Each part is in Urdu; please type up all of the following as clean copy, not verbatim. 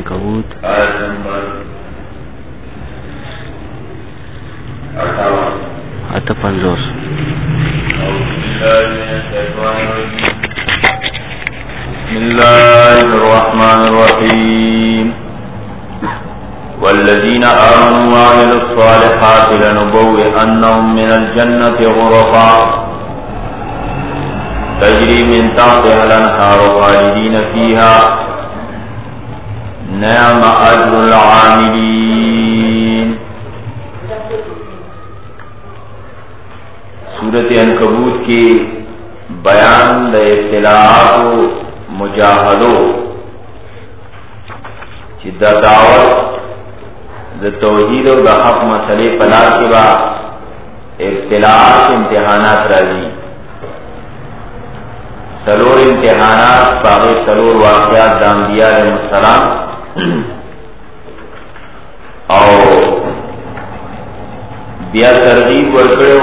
العنكبوت آیت نمبر 58 بسم الله الرحمن الرحيم والذين آمنوا وعملوا الصالحات لنبوئنهم من الجنة غرفا تجري من تحتها الأنهار خالدين فيها نعم أجر العاملين. سورۃ عنکبوت کی بیان د ابتلاءات و مجاهدو چې د دعوت د توحید او د حق مسلې په لار کې با ابتلاءات امتحانات راځي. سلور امتحانات باغی سلور واقعات د انبیاء علیهم السلام او بیا ترغیب ورکړو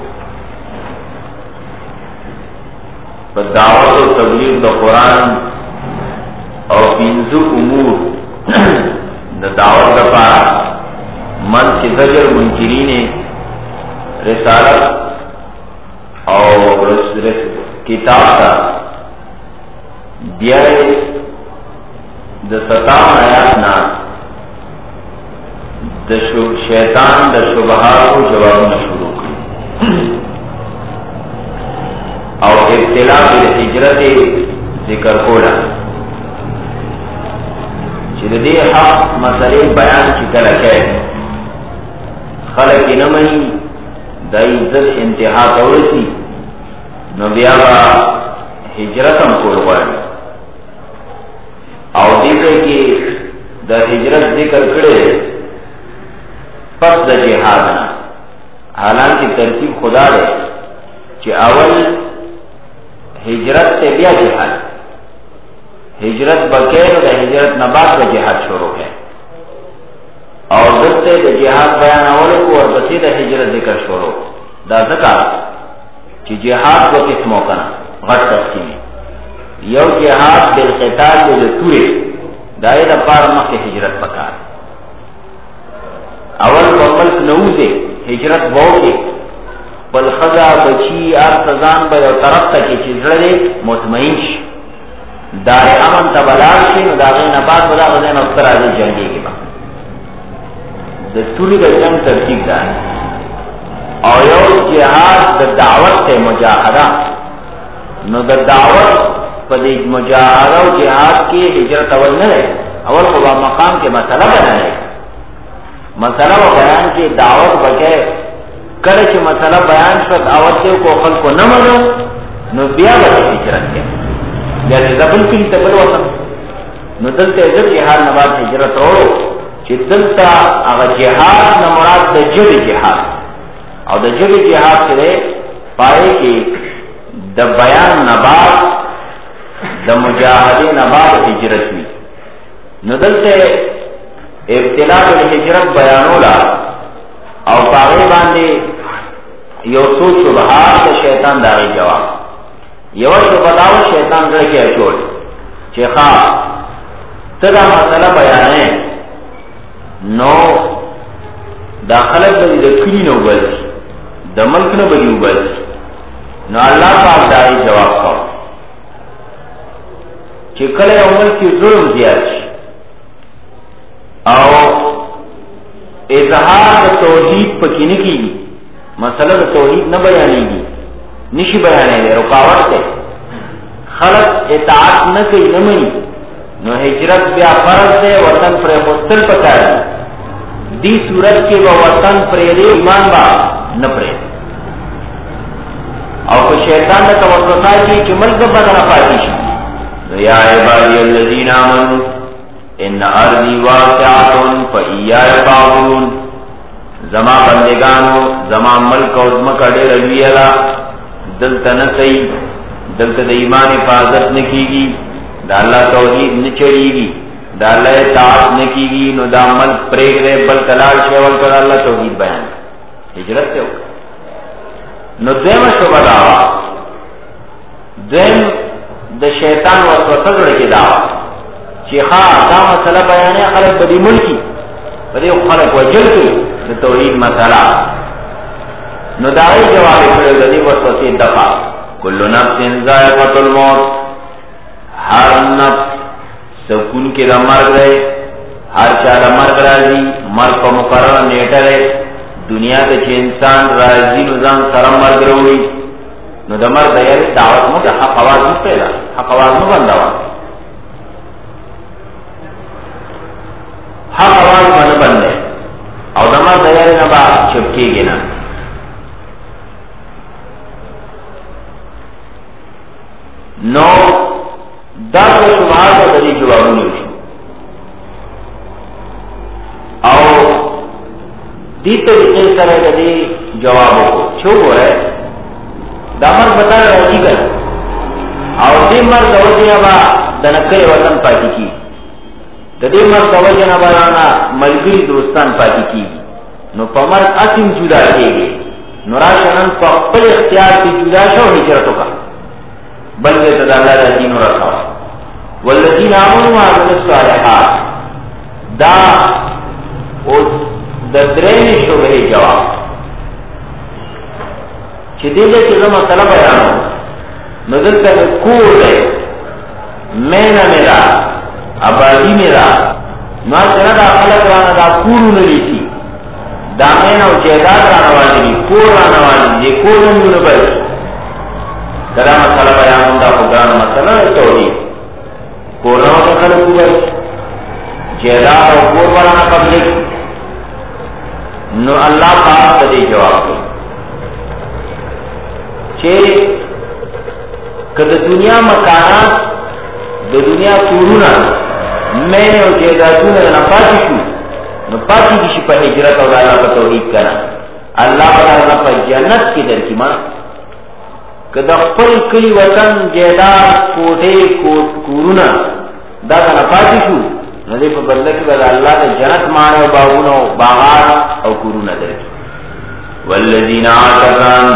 په دعوت او تبلیغ د قرآن او پنځه امور د دعوت لپاره من چې زجر منکرین رسالت او کتاب تا بیا د 57 آیات نا د شیطان د شبهات جوابونه شروع کړي او ابتلاء بالهجرت ذکر کولا چې د دې حق مسلې بیان چې کله کوي خلک یې نه مني د عزت انتها ته ورسي نو بیا به هجرت هم کول غواړي او دې کې د هجرت ذکر کړي پس د جهاد نه حالانکه ترتیب خدا دی چې اول هجرت ته بیا جهاد هجرت بغیر د هجرت نه بعد د جهاد شروع ہے او دته د جهاد بیان اول کو او پسې د هجرت ذکر شروع دا ځکه چې جهاد په قسمو کنه غټ تقسیم یو جهاد بالقتال بالتوی دای د پار مخه هجرت پکار اول وقت نوځي هجرت ووږي بل خدا بچی ارتزان به یو طرف ته کې چې زړه مطمئن شي دار امن تبلار شي نو دا غي نه بعد ودا غي نه تر راځي جنگي کې با د ټولو د جنگ ترتیب ده او یو جهاد د دعوت ته مجاهده نو د دعوت په دې مجاهده او جهاد کې هجرت اول نه ده اول خو مقام کې مسله بیان مسله بیان کې دعوت بګه کله چې مسله بیان شو دعوت کو خلکو نه منو نو بیا به هجرت کې بیا د ځبل کې تبل وته نو دلته د جهاد نه بعد هجرت ورو چې دلته هغه جهاد نه مراد د جبه جهاد او د جبه جهاد سره پای کې د بیان نه بعد د مجاهده نه بعد هجرت وی نو دلته ابتلاء د هجرت بیانولا او پاغه باندې یو څو شبهات د شیطان دغه جواب یو څه بداو شیطان درکې اچول چې ښا تدا مسله بیانې نو داخله به د کلی نو بل د ملک نه بجو بل نو الله پاک دای جواب کو چې کله یو ملک ظلم زیات شي او اظهار توحید پکې نه کیږي مسله د توحید نه بیانېږي نشي بیانې رکاوټ ده خلق اطاعت نه کوي نه مني نو هجرت بیا فرض ده وطن پر خپل پکار دي صورت کې به وطن پر ایمان با نه پرې او په شیطان د توسطای کې ملک بدل پاتې شي یا عبادی الذین آمنوا ان ارضی واسعه فایای فاعبدون زما بندگانو زما ملک او زمکه ډېر ویلا دلته نه کوي دلته د ایمان حفاظت نه کیږي د الله توحید نه چریږي د الله اطاعت نه کیږي نو د عمل پرېږدي بل کلال شیول کړه الله توحید بیان هجرت ته نو دیمه شوبه دا دیم د شیطان وسوسه جوړ کې دا شیخا دا مسئلہ بیانے خلق بدی ملکی بدی خلق وجل کی توحید مسئلہ نو دائی جواب کرے گدی وسوسی دفع کل نفس ذائقۃ الموت، ہر نفس سکون کی دا مرگ رہے، ہر چاہ دا مرگ راضی، مرگ پا مقرر نیٹا رہے، دنیا تا چی انسان راضی نظام سرم مرگ روڑی نو دا مرگ دا یاری دعوت مو کہ حق آواز مو پیدا، حق آواز مو بندوا، حق آواز من بندے او دا مرگ دا یاری نبا چپکی گی نا. نو دا شبہات و دلی جوابونی ہوشی او دی طریقے سر دلی جوابوں کو چھو ہو ہے دا مرد بتا رہا جی کر او دی مرد دوجی نبا دنکر وطن پاتی کی دی مرد دوجی نبا رانا ملگری دوستان پاتی کی نو پا مرد اسم جدا کے گئے نو راشنن پا اقبل اختیار کی جدا شو ہجرتو کا بلکہ تداللہ دا دین و رکھا والذین آمنوا وعملوا الصالحات دا درین شبہ جواب چی دیلے چیزا مسئلہ بیانو نظر کا کور ہے مینا میرا آبادی میرا ما سنا دا خلق رانا دا کورو نلیسی دا مینا و جیداد رانا والی کور رانا والی یہ کور نمیو نبائی دا مسئلہ بیانو دا خدران مسئلہ توحید کورنا و خلق کو بائی جیداد و کور برانا پبلک نو اللہ پاک دے جواب دے چھے کہ دنیا مکانات دا دنیا کورونا میں نے او جیداتون نا پاتی شو نو پاتی کشی پا حجرت او دا اللہ پا توحید کنا اللہ پا پا جنت کی در کی مانا کہ دا خپل کلی وطن جیدات کوٹے کورونا دا نا پاتی شو ندی پا بدلکی بدا اللہ دا جنت مانے و باغونا و باغات او کورونا در کی والذین آتکان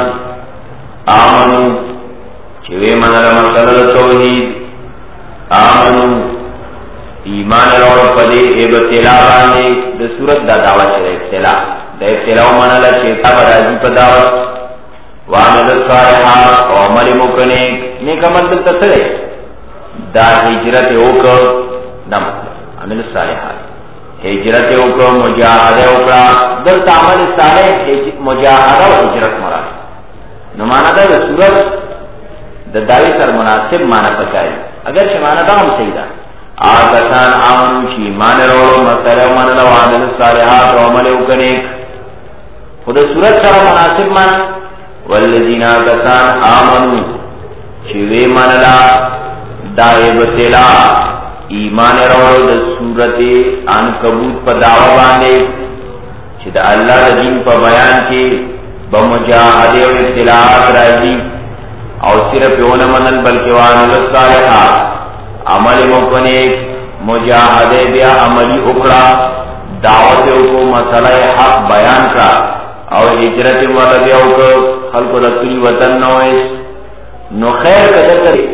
آمنو چوے من رمسل توحید آمنو ایمان روڑ پدے ابتلا باندے دا صورت دا دعوت چرے ابتلا دا ابتلا منالا چیتا برازی پا دعوت وعمل الصالحات و عمل مکنے نیک عمل دلتا سرے دا حجرت اوکر نم عمل الصالحات حجرت اوکر مجاہد اوکر دلتا عمل صالح مجاہد و حجرت مراد نمانا دا صورت دا دعوی سر مناسب مانا پکاری اگر شمانا دا ہم سیدہ آتسان آمنو چی ایمان روڑو مسئلہ من لو عمل الصالحات و عمل اوکنیک خود صورت سر مناسب مانا والذین آتسان آمنو چیوے من لا دائب تلا ایمان روڑو دا صورت عنکبوت پا دعوی باندے چی دا اللہ دا دین پا بیان کی بمجاہدے و ابتلاعات راجی اور صرف یون منن بلکہ وعمل الصالحات عمل مکنے مجاہدے بیا عملی اکڑا دعوت کو مسئلہ حق بیان کا اور ہجرت مدد کو خلق لکلی وطن نویس نو خیر قدر کرے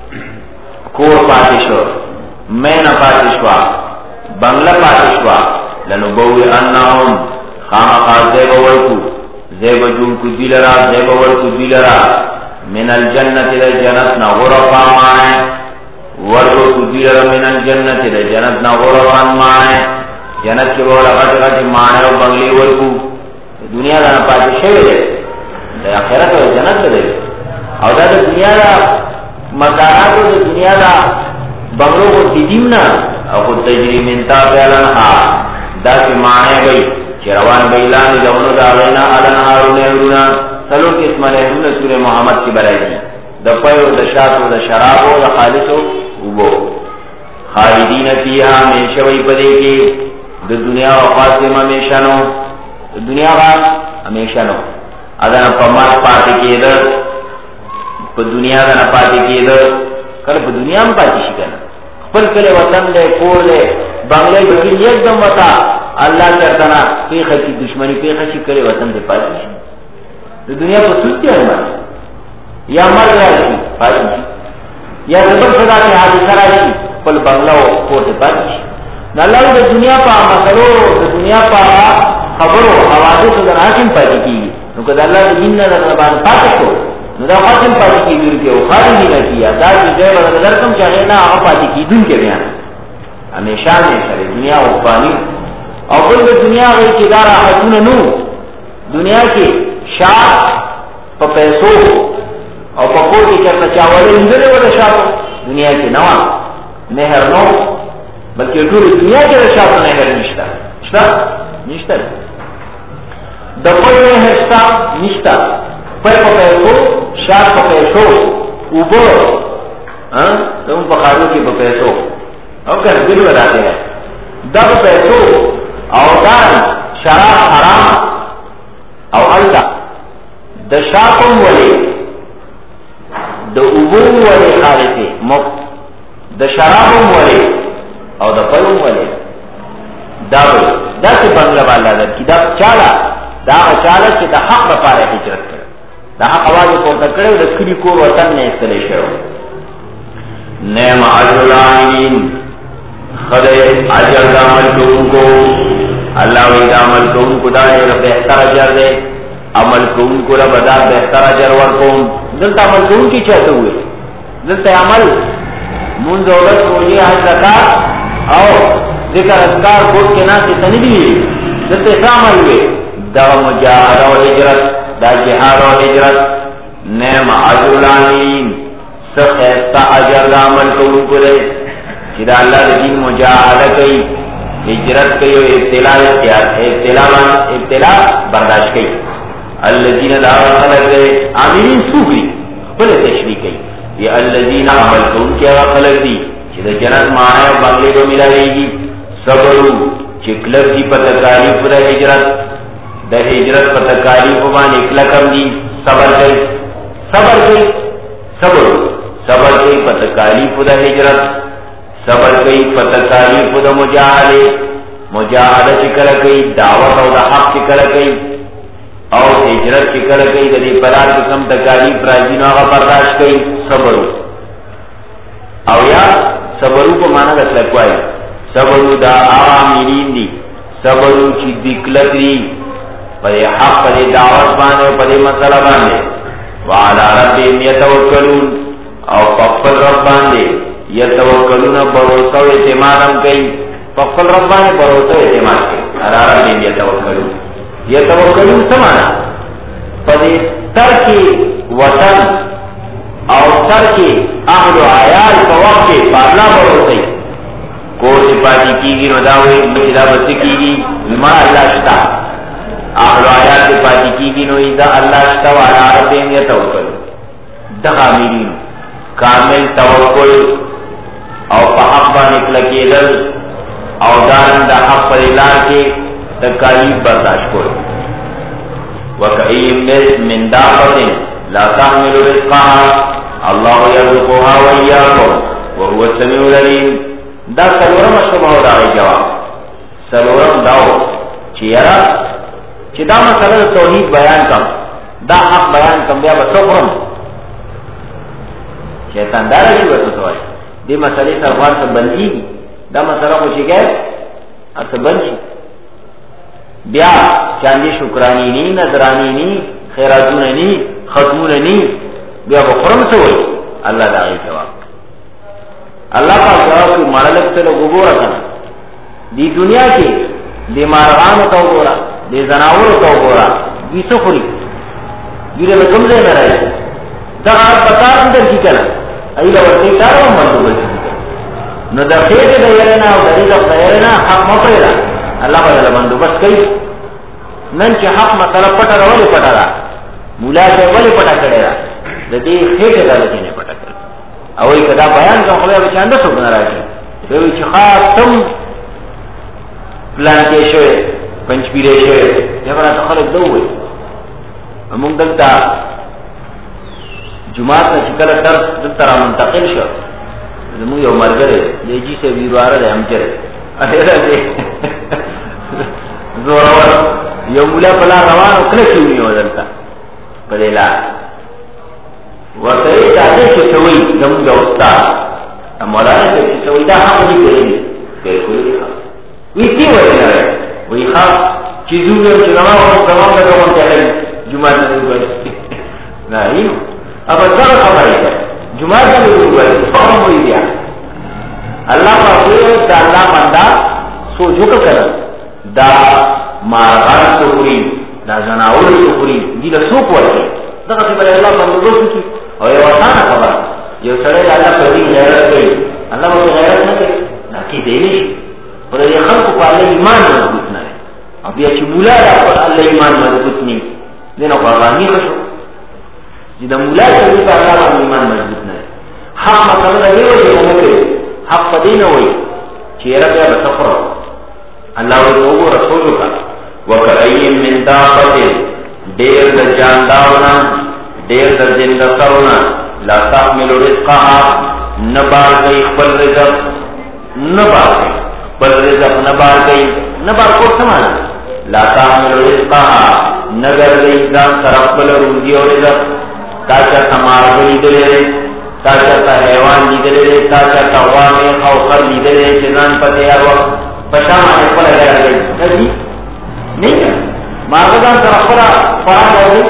کور پاتشو مین پاتشوا بنگلہ پاتشوا لنبوی انہم خامقا زیب ورکو زیب جون کو دیلرا زیب ورکو دیلرا من الجنت لجنتنا غرفا مائے ورکو کو دیلرا من الجنت لجنتنا غرفا مائے جنت کے بولا غٹ غٹ مائے و بنگلی ورکو دنیا دا نپاتی شوئے دے دا آخرت و جنت دے اور دا دنیا دا مکانات و دنیا دا بنگلو کو دیدیمنا اور خود تجری منتا پیالنہا دا کی معنی گئی چروان بیلانی لونو دا غینا علنہارو نہرونا سلو کی اسم نہرونا سور محمد کی برائی دی دا پیو دا شاتو دا شرابو دا خالصو اوبو خالدین فیہا ہمیشہ وی پدے کی دا دنیا و خاصم ہمیشہ نو دنیا با ہمیشہ نو ادھا پا مات پاتے کی در پا دنیا دا نپاتے کی در کل پا دنیا میں پاتی شکن پل کلے وطن لے کور لے بنگلے بکل یک دم وطا اللہ چرتنا پیخا کی دشمنی پیخا شی کلے وطن دے پاتی شی دنیا پا سوچتے ہیں مر یا مر رہا شی پاتی شی یا زبر صدا کے حادثہ رہا شی خپل بنگلا او کوټه پاتې شي. الله د دنیا په مسلو د دنیا په خبرو حوادث د حاکم پاتې کیږي. نو کله الله د دین نه باندې پاتې شو نو دا حاکم پاتې کیږي او خارجي نه کیږي. دا چې به درکم چې نه هغه پاتې کیږي بیا همیشه نه دنیا او فانی او بل د دنیا غي چې دا راحتونه نو دنیا کې شاه په پیسو او په کور کې چې چاوله اندره ولا شاه دنیا کې نو مهر نو بلکې ټول دنیا کې شاه نه مهر نشته نشته د خپل مهر نشته په پیسو شاه په پیسو وبو ته په خارو کې په پیسو او کله دل وراته دا په پیسو او دان شراب حرام او الدا د شاکم ولی د اوبو ولی خالصه مفت د شرابم ولی او د پلوم ولی دا چې بنگله والا د کتاب چاله دا چاله چې د حق لپاره هجرت کړ دا حق आवाज پورته کړو د کلی کور وطن نه استلې شو نعم اجرین خدای اجر د عمل کوونکو الله وی د عمل کوونکو دا یو بهتر اجر دی عمل کوونکو له بدا بهتر اجر ورکوم دلته عمل کوونکی چاته وي دلته عمل مونږ اولاد کوی حج زکات او ذکر اذکار کو کې نه څه نه دی دلته عمل وي دا مجاهده او هجرت دا جهاد او هجرت نعم اجرین سخت اجر د عمل کوونکو دی چې دا الله د دین مجاهده کوي هجرت کوي او ابتلا برداشت کوي الذين لا خلق عاملين سوفي بل تشریح کوي یا الذين عملتم کیا خلق دي چې د جنت معنی او بنگلې به ملایږي صبرو چې کلب دي په تکالیف د هجرت د هجرت په تکالیف باندې کلکم دي صبر کوي صبر کوي په تکالیف د هجرت صبر کوي په تکالیف د مجاهده چې کله کوي دعوت او د حق چې کله کوي او هجرت چې کله کوي د دې پرار قسم تکالیف راځي نو هغه برداشت کوي صبر او یا صبر په معنا د تقوی صبر دا عاملین دي صبر چې دکلتري پر حق پر دعوت باندې پر مسله باندې وعلى ربهم يتوکلون او خپل رب باندې يتوکلون بروسه او اعتماد کوي خپل رب باندې بروسه او اعتماد کوي على ربهم يتوکلون سمانا پدې ترکی وطن او ترکی اهل و عیال په وخت کې پالا بروسه کو چې پاتې کیږي نو دا وایي چې دا بچ کیږي ما الله شتا اهل و عیال چې پاتې کیږي نو دا الله شتا وعلى ربهم يتوکل دغه امرین کامل توکل او په حق باندې کلکېدل او دان د حق پر اعلان کې تکالیف برداشت کول وکایم من دابه لا تحمل رزقها الله يرزقها واياكم وهو السميع العليم دا څلورم شوبه دا جواب څلورم داو چې دا مسله توحید بیان کړه دا حق بیان کوم بیا به څوکرم شیطان دار شي وته توای دې مسلې سره ورته بندي دا مسله خو شيګه اته بندي بیا چاندي شکرانی ني نظرانی ني خیراتونه ني ختمونه ني بیا به خرم څه وای الله دا غي جواب الله پاک جواب کو مړلک ته وګوره کنه دی دنیا کې د مارغانو ته وګوره د زناورو ته وګوره دې څه خوري دې له کوم ځای نه راځي دا پتا اندر کی کنه ایله ورته کارو مندوب نو د خیر د یارنا او د دې د یارنا حق مو پیدا الله تعالی بندوبست کوي نن چې حق مسله پټه راولې پټه را مولا ته ولې پټه کړی را د دې خیر د دې نه پټه کړی او یې کدا بیان کوم خو به چاندا څو بنا راځي دوی چې خاصم پلان کې شوی پنځپیرې شوی دا ورته خلک دوی موږ دلته جمعه ته چې کله درس دلته را منتقل شو زموږ یو مرګره دیجی سے ویواره ده هم کړي اخیرا دې زوراور یو مولا بلا روانو کله کیونی ودلته پدې لا ورته دا دې چې وایي زموږ استاد مولانا چې وایي دا حق دی کوي بالکل وی تی وایي نه وی ها چې دوی چې نو زموږ د کوم ته جمعه نه وایي نه اینو ابا څنګه خبره ده جمعه ته وایي فهم وی بیا الله په دا الله بندا سوچو کړه دا مارغان سوري دا جناور سوري دي له څوک ورته دا څه بل الله باندې وځي او یو اسانه خبره یو سره الله په دې غیرت کوي الله په غیرت نه کوي نه کې دی نه ولې خلق په الله ایمان مضبوط نه او بیا چې مولا په الله ایمان مضبوط نه دینه قرباني وشو چې د مولا په الله ایمان مضبوط نه حق مثلا دی وایي موږ حق پدې نه وایي چې راځه به سفر الله او رسولک وکای من دابت ډیر د جانداونا ډیر د زندګاونا لا تحمل رزقها نبار گئی خپل رزق نبار خپل رزق نبار گئی نبار کو سمانا لا تحمل رزقها نگر گئی ځان سره خپل روزي او رزق تا چې سمار گئی دلې تا چې حیوان لیدلې تا چې غوامه او خر لیدلې چې ځان په تیار وخت پښامه خپل راغلی نه مارغان سره خپل فرض دی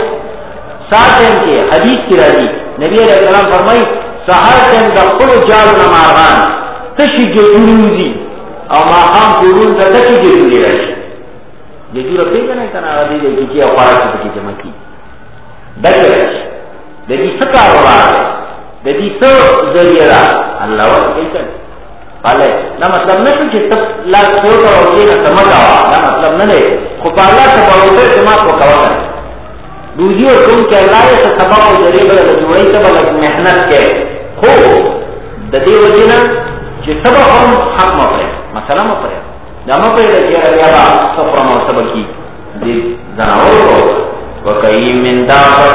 ساتن کې حدیث کې راځي نبی علیہ السلام فرمایي سحر ټیم د خپل جالو نه مارغان تشي جوړوږي او ماقام جوړون د تشي جوړي راشي د دې په پیژنه کنه هغه دې کې او خاصه کې جمع کی دغه د دې څه کاروبار د دې څه ذریعہ الله ورته پاله دا مطلب نه چې تب لا څو او دې نه سمجا دا مطلب نه دی خو په الله تبارک جما کو کوي دوی کوم چې الله یې سبب او ذریعہ له جوړې ته بل مهنت کوي خو د دې وجنه چې سبب هم حق مو کوي مثلا مو کوي دا مو کوي چې راځي سفر مو سبب کی دې زناور وکای من دابت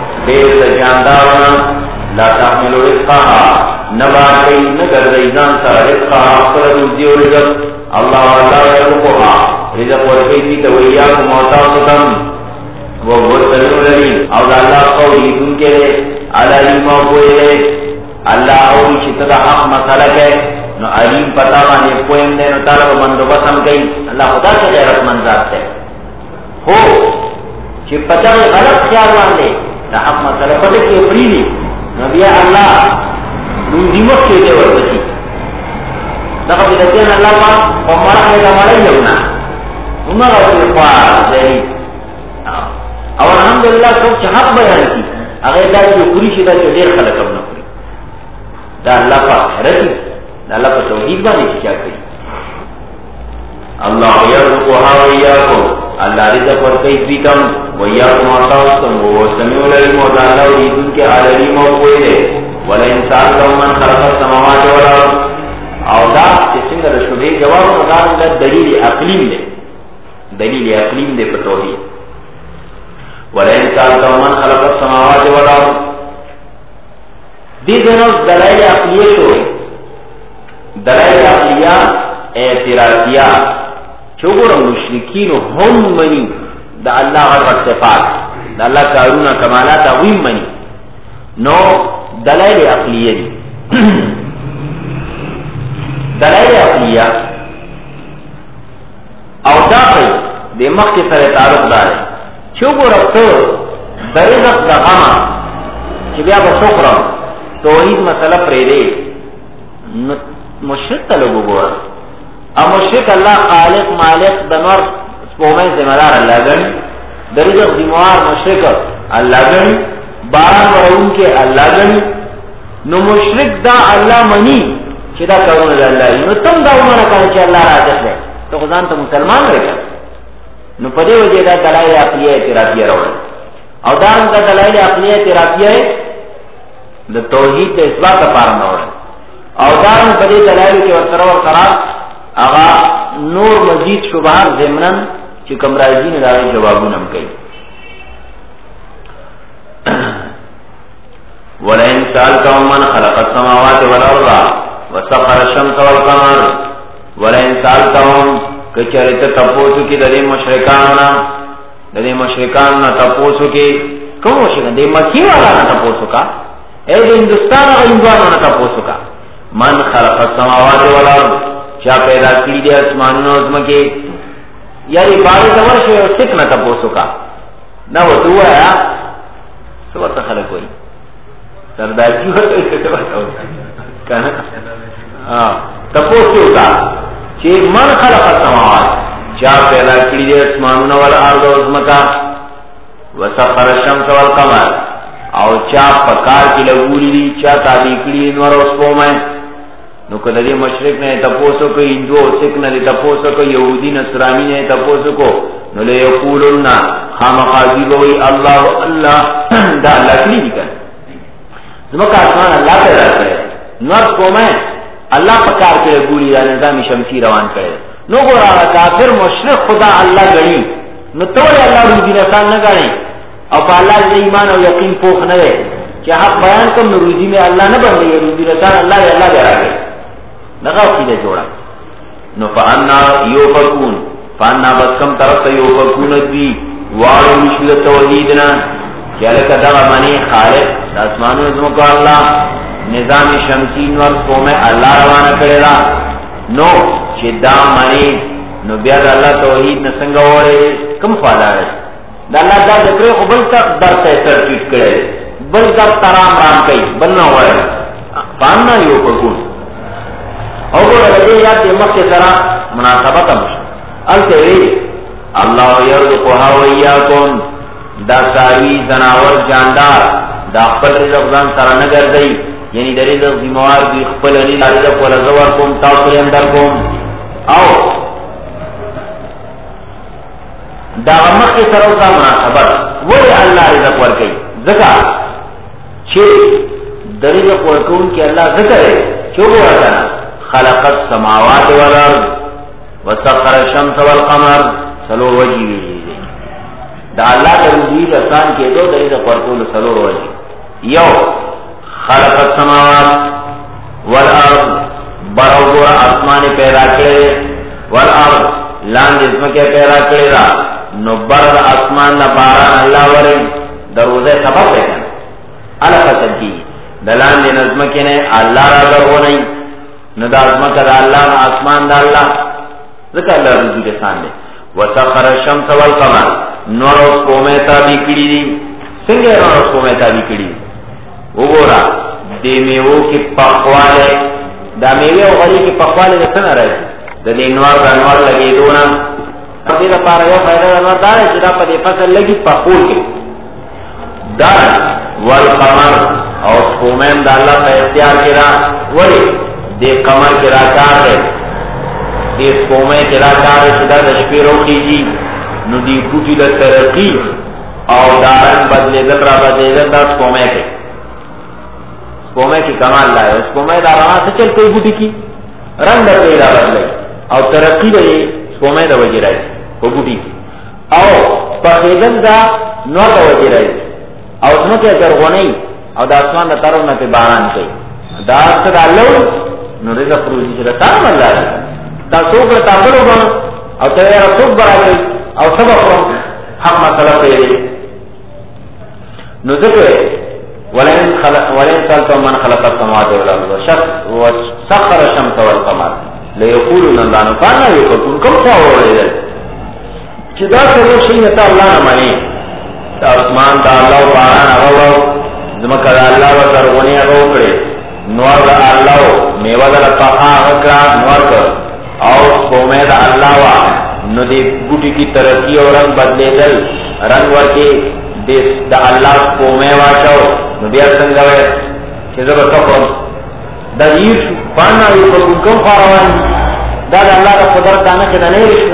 دې جاندارنا لا تحمل رزقها نباقی نگر ریزان سا رزقها اخر روزی و رزق اللہ اللہ یرقها رزق ورقیتی تویاکم وطاقتم وغرطنو لرین او دا اللہ قولی دن کے لئے علیم و کوئی لئے اللہ اولی شتد حق مسئلہ ہے نو علیم پتا مانے پوئم دے نو طالب بندو بسم گئی اللہ خدا سے غیرت منزاد ہے ہو چی پتا غلط خیال واندے دا حق مسئلہ پتا کہ اپریلی نبی اللہ روزی مخی دے ورزشی دقا بدتین اللہ پاک ومرح لگا مرائی لگنا امرا رسول خواه زہی او الحمدللہ سوک چه حق بیان کی اگر دا جو پوری شدہ جو دیر خلق ابنا پوری دا اللہ پاک حیرتی دا اللہ پاک توحید بانی چی کیا کری اللہ یرزقها ویاکم اللہ رزق ورکی فیکم ویاکم آتاوستم ووسمیو لریم و دا اللہ ریدن کے علیم و کوئی دے ولئن سألتهم من خلق السماوات والارض او دا چې څنګه د شوبې جواب مدار د دلیل اقلیم دی دلیل اقلیم دی په توحید ولئن سألتهم من خلق السماوات والارض دې دنو دلایل عقلیه شوې دلایل عقلیه اعتراضیه چوغور مشرکین هم منی د الله غر صفات د الله کارونه کمالات ویم منی نو دلائل عقلیه دی دلائل عقلیه او دا پی دی مخی سر تعلق داره چو گو رفتو برزق دا غما چی بیا با سخرم توحید مسئلہ پریده مشرک تلگو گورا او مشرک اللہ خالق مالک دنور سپومن زمدار اللہ گنی درزق زموار مشرک اللہ گنی باران ورون کے اللہ گنی نو مشرک دا اللہ منی چی دا کرون دا اللہ نو تم دا امانا کانا چی اللہ راجت لے تو خزان تا مسلمان رکھا نو پدے وجہ دا دلائل عقلیہ اعترافیہ روڑا او دارن دا دلائل عقلیہ اعترافیہ دا توحید دا اثبات پارن روڑا او دارن پدے دلائل کے ورسرہ ورسرہ اغا نور مزید شبہات زمنن چی کمرازین داری جوابون ہم کئی ولئن سألتهم من خلق السماوات والأرض وسخر الشمس والقمر ولئن سألتهم کچرت تپوسو کی ددی مشرکان نا تپوسو کی کم مشرکان دی مکی والا نا تپوسو کا اے دی ہندوستان و ہندوانو نا تپوسو کا من خلق السماوات والارض چا پیدا کړی دي اسمانونو او زمکه یعنی باندې دور شي او ټیک نه تاسو کا دا وته وایا څه ورته خلک وایي سردارجی ورته څه ورته کنه تاسو کا چې من خلق السماوات چا پیدا کړی دي اسمانونو او ارض او زمکه وسخر الشمس والقمر او چا پکار کې لګولې دي چا تابع کړی نور اوس کومه نو کله دې مشرک نه تاسو کو هندو سکھ نه تاسو کو يهودي نصراني نه تاسو کو نو له یقولون خامقاذي وي الله الله دا لکلی کړه زموږه اسمان الله پیدا کړی نور کومه الله پکار کې لګولې دا نظام شمسي روان کړي نو ګورا کافر مشرک خدا الله غړي نو ټول الله دې رسان نه غړي او په الله دې ایمان او یقین پوخ نه وي چې حق بیان کوم نو روزي می الله نه باندې روزي رسان الله دې الله راکړي دغه کیده جوړه نو فانا یوفکون فانا بسکم طرف ته یوفکون دی واړو مشل توحیدنا چاله کدا معنی خالق اسمانو زمکو الله نظام شمسی نور قومه الله روانه کړی دا نو چې دا معنی نو بیا د الله توحید نه څنګه وره کوم فائدہ ده دا الله دا ذکر خو بل څه درته سرټیټ کړي بل کا ترام رام کوي بل نه وره فانا یوفکون او ګوره دې یاد دې مخکې سره مناسبت هم الته وی الله يرزقها وياكم دا ساوی زناور جاندار دا خپل رزق ځان سره نه ګرځي یعنی د رزق ذمہوار دی خپل نه رزق ولا زور کوم تاسو یې اندر کوم او دا مخکې سره دا مناسبت وی الله رزق ورکړي ځکه چې د رزق ورکون کې الله ذکر چې وګورئ خلق السماوات والارض وسخر الشمس والقمر سلور وجی وی دا الله د رزق آسان کې دوه د رزق ورکول سلور وجی یو خلق السماوات والارض برابر اسمان پیدا کړي والارض لاندې ځمکه پیدا کړي دا نو بر اسمان نه باران الله ورې دروازه سبب ده الا فتنتی دلاندې ځمکه نه الله را درونی نو دا ځمکه د الله اسمان د الله ذکر الله رزق آسان ده وسخر الشمس والقمر نور اوس کومه تابع کړي دي څنګه نور اوس کومه تابع کړي وګورا دې میوه کې پخواله دا میوه او غړي کې پخواله څنګه راځي د دې نور د انوار لګي دونه په دې لپاره یو فائدہ نور دا چې دا په دې فصل لګي پخول کې دا والقمر او کومه د الله په اختیار کې را وړي دې قمر کې راکار دی دې کومه کې راکار چې دا د شپې روخيږي نو دې بوټي د ترقی او دارن بدلېدل را بدلېدل دا کومه کې کومه کی کمال لائے اس کومه دا رہا سے چل کوئی بوٹی کی رنگ پیدا بدلے او ترقی رہی کومه دا وجہ رہی وہ بوٹی کی او پخیدن دا نور دا وجہ رہی او اسمو کے درغونی او دا اسمان دا ترون پہ باران کئی دا صدا اللہ نو رضا فروزی چلا تارم اللہ رہی دا سوک رتا بلو گن او تغیر سوک برا گئی او سبق رو حق مسئلہ پیدے نو ذکر ولئن سألتم من خلق السماوات والأرض وسخر الشمس والقمر ليقولون أنه كان يؤفكون كم فاولئك چې دا څه شي ته الله نه مانی اسمان دا الله باران هغه زمکه دا الله ورغونی هغه کړي نور دا الله میوه دا پخا هغه نور کړ او قومه دا الله وا نو دې بوټي کی ترقی او رنگ بدلیدل رنگ ورکی دې دا الله قومه واچو نو بیا څنګه وای چې زه به تاسو دا یې پانا یو کوم خاروان دا د الله د قدرت دانه کې نه لري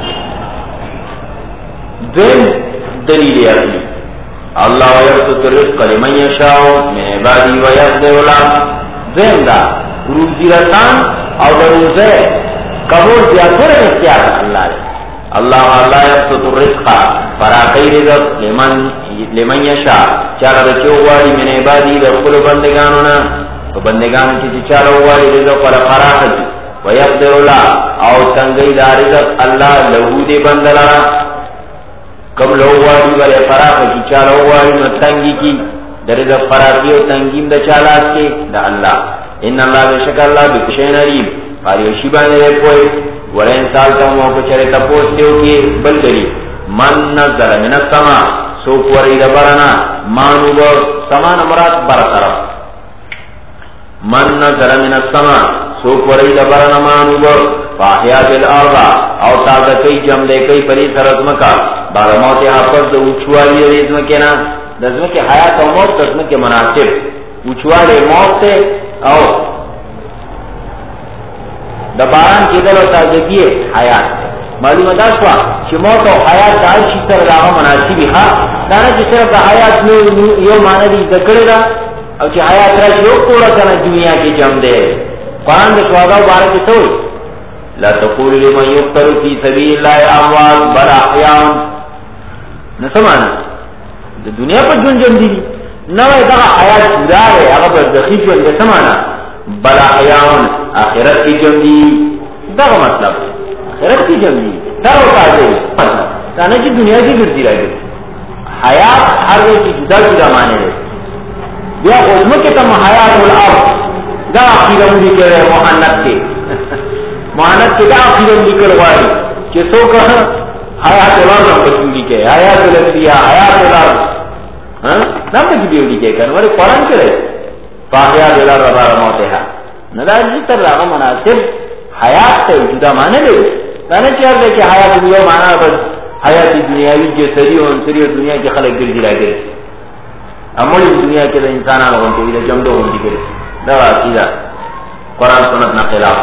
دین دلیل یې الله یبسط الرزق لمن یشاء من عباده ويقدر له دین دا روزي رسان او د روزه قبول زیاتره اختیار الله الله یبسط الرزق فراقی رزق لمن یشاء چاله د چوغاری من عبادی د خپل بندگانو نه په بندگانو چې چاله وغواړي رزق پر فراخ دي ويقدر له او څنګه د رزق الله له دې بندلا کوم له وغواړي ولې فراخ چې چاله وغواړي نو څنګه کی د رزق فراخي او تنګیم د چاله کې د الله ان الله بشک الله بشین علیم فاریشی باندې کوئی ولئن سالتم او کچره تاسو ته کی بل کری من نزل من السما سو کوری دبرنا مانوب سمان مراد بر طرف من نزل من السما سو کوری دبرنا مانوب فاحیا بالارض او تازه کی جم دے کی پری سرزمکا بعد موت حافظ دو اوچوالی ریزمکینا دزمکی حیات و موت دزمکی مناسب اوچوالی موت تے او د باران کېدل او تازگی حیات معلومه ده شو چې موت او حیات د هر شي سره راغو مناسبي ښه دا نه چې صرف د حیات یو معنی دې ذکر دا او چې حیات راشي یو ټوله کنه دنیا کې جام ده قرآن د شهدا مبارک ته لا تقول لمن يقتل في سبيل الله اموات بل احياء نه سمانه د دنیا په ژوند جام دي نو دا حیات پورا ہے هغه په دقیق ژوند سمانه بل احیاء آخرت کی جام دي دا مطلب آخرت کی جام دي دا وکړي دا نه چې دنیا کې ګرځي راځي حیات هر یو چې جدا جدا معنی لري بیا خدمت ته حیات الارض دا اخیرا دې کې مؤنث کې مؤنث کې دا اخیرا ذکر وایي چې څوک حیات الارض په دې کې حیات الانبیاء حیات الارض ها دا په دې کې کې کنه ورته قرآن کې فاحیا الارض بعد موتها نه دا ذکر راغ مناسب حیات ته جدا معنی لري دا نه چې هغه کې حیات یو معنا بس حیات دنیاوی جسدی او انسری دنیا کې خلک ګرځي راځي امول دنیا کې د انسانانو غوښتنې د جمدو غوښتنې دا عقیده قرآن سنت نه خلاف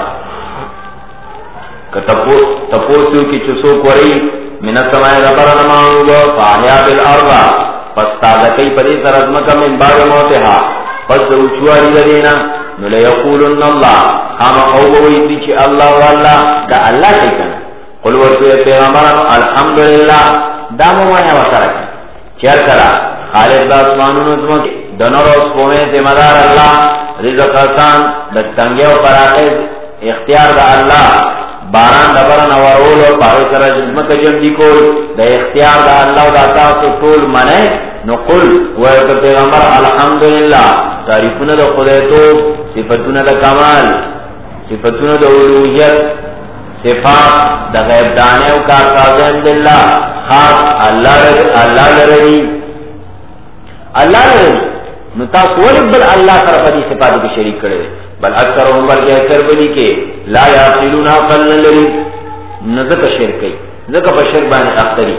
تپوسو کی چسو کوری من السماء ربنا مانو فاحیا بالارض فاستاذکی پدی سرزمک من بعد موتها پس اوچواری دینا نو لیقولن اللہ خام اوبوی دیچی اللہ واللہ دا اللہ کیکن قل ورسو پیغمبران الحمدللہ دامو مایا وسرک چیر کرا خالق دا اسمانون ازمک دنور اس قومے زمدار اللہ رزق حسان دستنگی و پراخیز اختیار دا اللہ باران دبرن ورول و پاوی سر جزمک جم دی کول دا اختیار دا اللہ دا تاسو طول منے نو قل ویت پیغمبر الحمدللہ تعریفون دا خودیتو صفتون دا کمال صفتون دا علوہیت صفات دا غیب دانے و کارتازین دلہ خاص اللہ لرری نو تاسو ولې بل الله سره په دې صفات کې شریک کړي بل اکثرهم بلکې اکثر بلی کې لا یعقلون عقل لري نزک شرک کوي ځکه په شرک باندې اختری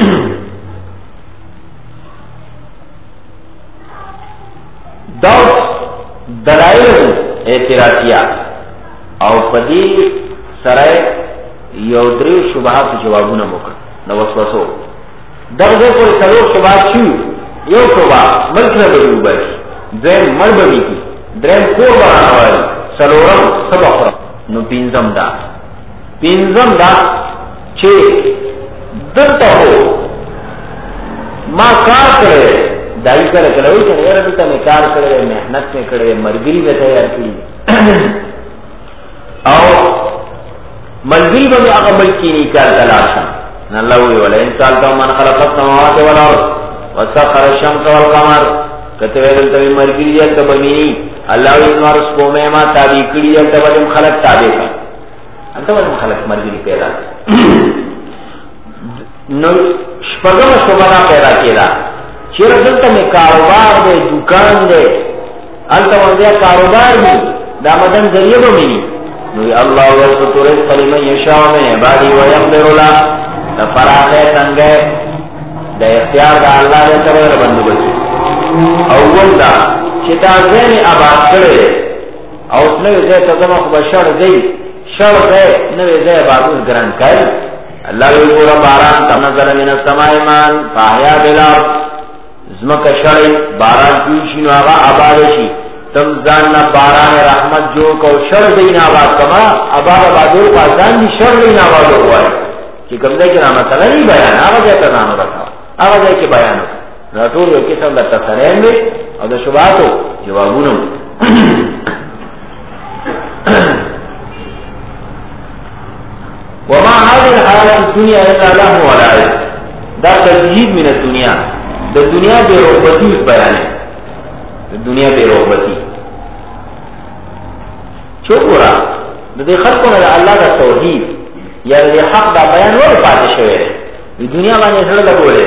دا دلایل اعتراضیه او په دې سره یو درې شبهات جوابونه وکړه نو وسوسو دغه په څلور شبهات شو یو شبه ملک نه بلوبر درم مربوی کی درم کور برانواری سلورم سبخرم نو پینزم دا چه دلتا ہو ما کار کرے دائی کرلوی چه غیر بیتا میں کار کرے محنت میں کرے مرگری میں تیار کری او مرگری میں اقا ملکی نیکار تلاشا ناللہوی والا انسان کا من خلق السماوات والارض وسخر الشمس والقمر کته ویل ته مرګری یا تبمینی الله یې نور سپومه ما تابع کړی یا تبم خلق تابع کړ انته ولې خلق مرګری پیدا نو شپږم شوبانا پیدا کړه چیرې دلته می کاروبار دی دکان دی انته باندې کاروبار دی دا مدن ذریعہ به مینی نو الله ورته رزق لمن یشاء من عبادی ويقدر له فراغه څنګه دا اختیار دا اللہ نے سره بندو بچی اول دا چې تا ځنی آباد کړي او نو زه ته زما خو بشر دی شر دی نو زه آباد ګران کړي الله یې پورا باران تنزل من السماء مان فاحیا بالارض زمکه شړې باران کیږي نو هغه آباد شي تم ځان نه باران رحمت جو کو شر دی نه آباد کما آبادو پاسان دي شر دی نه آباد وای چې کوم ځای کې مثلا نه بیان هغه ته نه راځي هغه ځای کې بیان راټول یو قسم د تفسیر دی او د شبهاتو جوابونه وما هذه الحياة الدنيا إلا له ولعب دا تجهيد من الدنيا د دنیا بے رغبتی بیان ہے د دنیا بے رغبتی شکرہ دے خلقوں نے اللہ دا توحید یا دے حق دا بیان ولی پاتے شوئے دی دنیا بانے سر لگو لے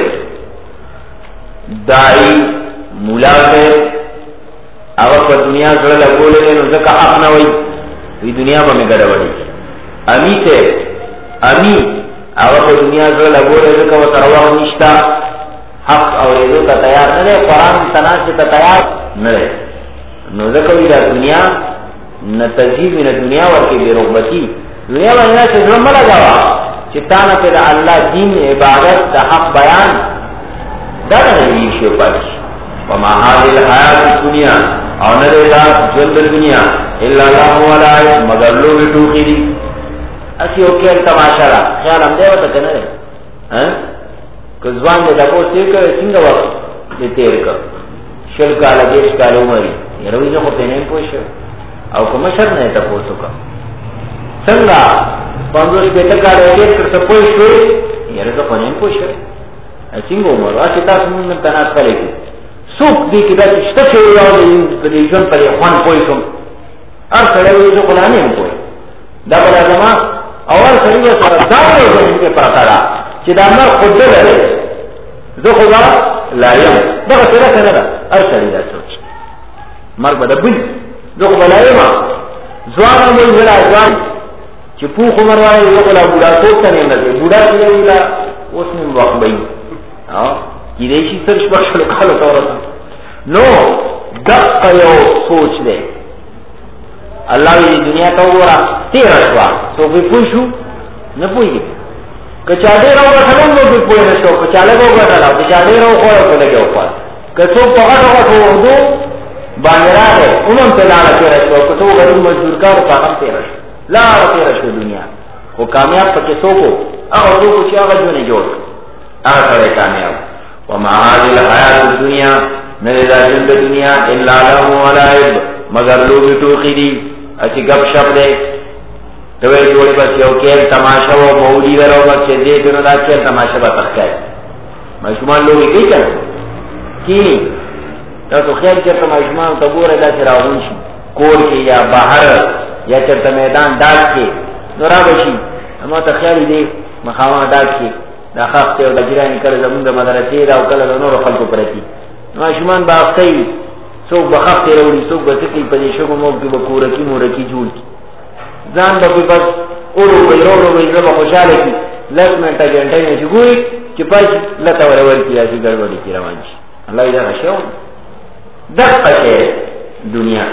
دائی مولا سے اگر پر دنیا سر لگو لے نو زکا حق نوئی دی دنیا بانے گڑا وڑی امی سے امی اگر پر دنیا سر لگو لے زکا و ترواح نشتا حق اور ایدو تا تیار نرے قرآن تناس تا تیار نرے نو زکا وی دا دنیا نہ تجیب نہ دنیا ورکی بے رغبتی دنیا ورنہ سے ظلم لگاوا چتانا پھر اللہ دین عبادت دا حق بیان دانا نبی شو پاچ وما حاضر حیات دنیا اور ندے دا جلد دنیا اللہ اللہ علیہ مگر لوگ ٹوکی دی اسی اوکیر تماشا را خیال ہم دے وطا کنا رہے کزوان دے دکو سیر کر سنگا وقت دے تیر کر شل کالا دیش کالا عمری یہ روی جو خود دینے پوشو او کوم شر نه تاسو کا څنګه باندې بیٹا کار یې تر څه پوي شو یې راځه په نن پوي شو څنګه عمر راځي تاسو موږ ته نه کړی څوک دې کې دا چې څه یو د دې ژوند پر خوان پوي کوم ار سره یې ځو کولانه پوي دا بل ځما اول سره یې سره دا یو کې پراته را چې دا امر خود لري زه خو لا یم دا سره کنه ار سره دا سوچ مرګ بدبل دغه بلایما ځوان مې ولا ځوان چې پوخ عمر وایي یو بلا بوډا څوک ته نه لګي بوډا چې ویلا اوس نیم وخت وایي ها کې دې شي تر شپږ کالو تورته نو دغه یو سوچ دی الله دې دنیا ته وره تیر شو سو په پوښو نه پوي کچا دې راو غټلم نو په پوي نه شو کچا له غټلا کچا دې راو خو په لګو په کڅو په غټو ودو باندرا ہے انہوں سے لانا تیرا شو کتو غریب مزدور کا وہ کام تیرا شو لانا تیرا شو دنیا وہ کامیاب پکے سو کو اگر تو کچھ آگا جو نہیں جوڑ اگر کرے کامیاب وما هذه الحیات الدنیا نردا جند دنیا الا له ولائب مگر لوگ ٹوکی دی اسی گپ شپ دے توے جوڑے بس یو کھیل تماشا و مولوی ورو بس دے دنو دا کھیل تماشا با تخکے مشمال لوگ کی کر کی تاسو خیر چرته مجموعه ته ګوره دا چې راغون شي کور کې یا بهر یا چرته میدان ډاک کې نو راغشي اما ته خیال دی مخاوه ډاک کې دا خاصه او د ګرانی کړه زموږ د مدرسې دا او کله د نور خلکو پرتی نو شومان با اخی څوک بخښت وروړي څوک به تکي په دې شګو مو کې بکوره کې مورکی جوړ ځان به بس اورو ویرو ویرو خوشاله کی لږ منټه ګنټه نه جوړي چې پای لته ورول کیږي ګډوډي کی روان شي الله دې راشه دقه دنیا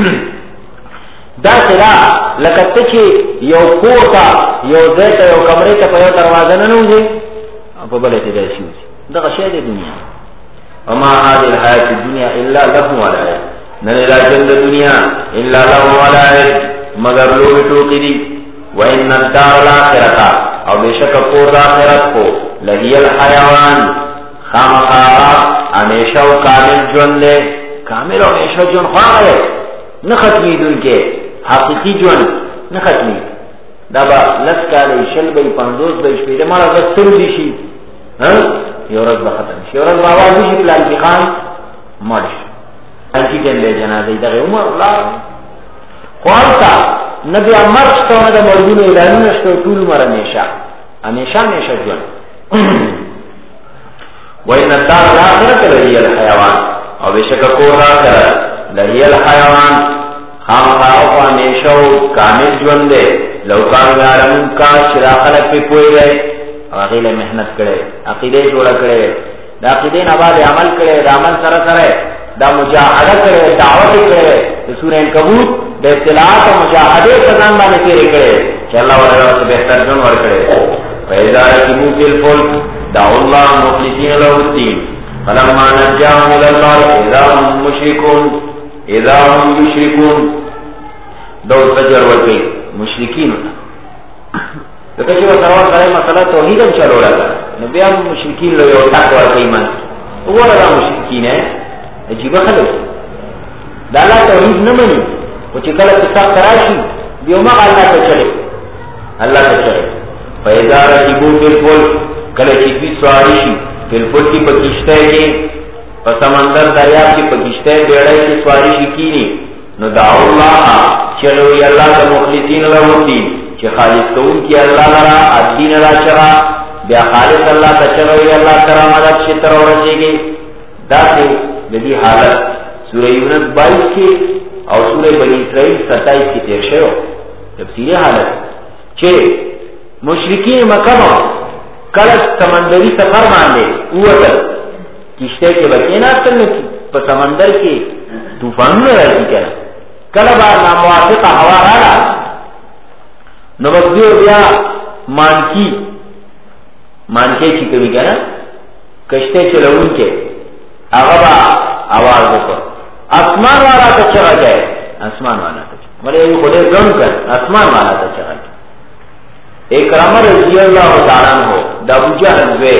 دا سره لکه چې یو کوټه یو ځای یو کمرې ته په یو دروازه نه نوځي په بل ته دی شي دا شی د دنیا وما هذه الحیات الدنیا الا له ولائب نه لا جند دنیا الا له ولائب مگر لوگ ټوکی دي وان الدار الاخره او بشک کور د اخرت کو لهي الحيوان خامخا همیشه او کامل ژوند له کامل او همیشه ژوند خواهد نه ختمی دن کې حقیقی ژوند نه ختمی دا با لس کاله شل به 50 به شپې مړه وستر دي شي ها یو ورځ به ختم شي یو ورځ باور شي پلان کې خان مرش انتی دې جنازه دغه عمر الله خوانتا نبی امر څنګه د مرګونو اعلان نشته ټول مر همیشه ژوند وإن الدار الآخرة لهي الحيوان او بشک کور آخرت لهي الحيوان خامخا او همیشه کامل ژوند دی لو کان یعلمون کا شرا خلق په پوي دی هغه له مهنت کړي عقیده جوړ کړي دا عقیده نه باندې عمل کړي دا عمل سره دا مجاهده کړي دعوت کړي د سورې عنکبوت د اطلاعات او مجاهده څنګه باندې تیرې کړي چې الله ورته بهتر ژوند ورکړي فإذا ركبوا في الفلك دعوا الله مخلصين له الدين فلما نجاهم إلى البر إذا هم يشركون دور تجر ورکی مشرکین دکه چې ورته سره مسله توحید هم چلوړه نو بیا مشرکین له یو ټاک ورکی ایمان وګوره دا مشرکین عجیب خلک دا لا توحید نه مني او چې کله څه راشي دیو ما الله ته چلے فإذا ركبوا في الفلك کله چې په سواری شي په الفلک په کشته کې په سمندر دریاب کې په کشته بیړۍ کې سواری شي کینی نو دعو اللہ چلوی اللہ دا مخلصین له الدین چه خالص کون کی اللہ لرا الدین را چرا بیا خالص اللہ تا چلوی اللہ ترا مدد شتر و رسے گی دا سے لدی حالت سورہ یونس 22 کی اور سورہ بنی اسرائیل 27 کی تیر شو تفسیر حالت چه مشرکین مکہ کلش سمندری سفر ماندے اوتل کشتے کے بچینا تلنے پا سمندر کے توفانوں رہی کیا کلا بار ناموافق ہوا رالا نوبدیو بیا مانکے کی کمی کیا نا کشتے چلون کے اغبا آواز دکھو آسمان والا تا چگا جائے آسمان والا تا چگا ملے یہ خودے گم کر آسمان والا تا چگا جائے اکرام رضی اللہ تعالیٰ ہو دا ابو جہل وے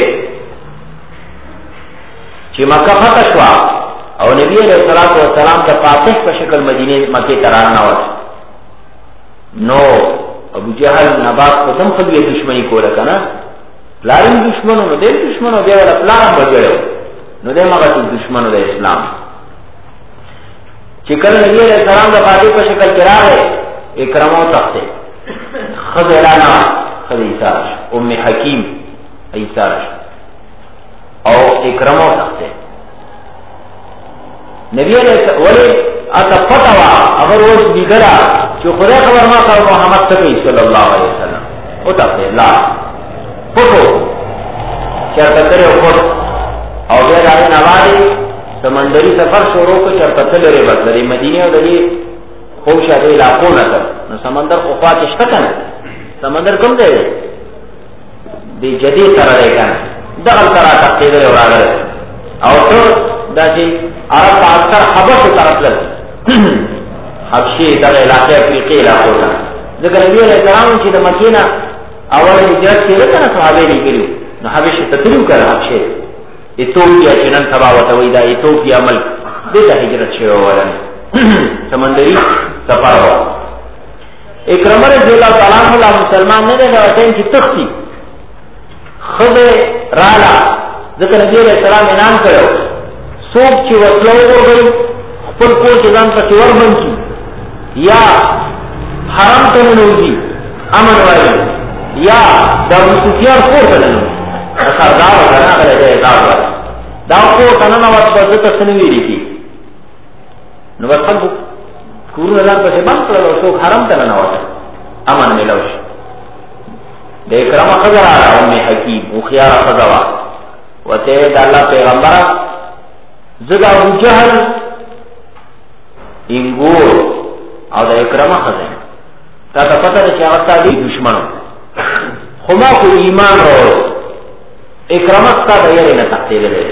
چی مکہ فتح شوا اور نبی علیہ السلام کا فاتح پر شکل مدینے مکہ ترانہ ہوتا نو ابو جہل نباس قسم خلوی دشمنی کو رکھا نا لارن دشمنو نو دیر دشمنو دے والا پلارم بجڑو نو دے مغا تو دشمنو دے اسلام چکل نبی علیہ السلام کا فاتح پر شکل کرا ہے اکرمو تختے خضرانا خد ایسارش ام حکیم ایسارش اور اکرمو تختے نبی علیہ السلام ولی اتا فتوا اگر وہ دیگرہ جو خدا خبر ما کر محمد صلی اللہ علیہ وسلم او تختے لا فتو چرتا کرے خود اور بید آئے نوازی سمندری سفر شروع کو چرتا تلرے بس دری مدینہ و دری خوش آدھے علاقوں نظر نو سمندر خواه چشتکن سمندر کم دے دی جدید سر رہے کن دغل سرا تختی دے اور آگر اور تو دا چی عرب تا اکثر حبش طرف لگ حبشی در علاقے افریقی علاقوں تا ذکر نبی علیہ السلام چی دا مکینہ اول حجرت کی رکھنا صحابے نہیں کریو نو حبش تطریو کر حبشی ایتوپیا چنن سبا وطوئی دا ایتوپیا ملک دیتا حجرت شروع ورن سمندری سفر ہوا اکرم رضی اللہ تعالیٰ عنہ مسلمان نے دیکھا وطین کی تختی خود رالا ذکر نبی علیہ السلام انعام کرو سوک چی وصلو ہو گئی خپل کو چیزان پا چور بن کی یا حرم تننوزی امن والی یا دابو سفیان خور تننو سردار وزنا غلی دے ازار والی داو خور تننو وقت بزدتا سنوی لیکی نو بس خلقو کورون اللہ پسی بند کرلو سوک حرم تننو وقت امن ملوش دے اکرام خضر آرہ ام حکیم اخیار خضوا وطید اللہ پیغمبرہ زد ابو جہل انگور او دا اکرام خضر تا تا پتہ دا چاہتا دی دشمنو خما کو ایمان رو اکرام خضر دا یری نتاقتی لے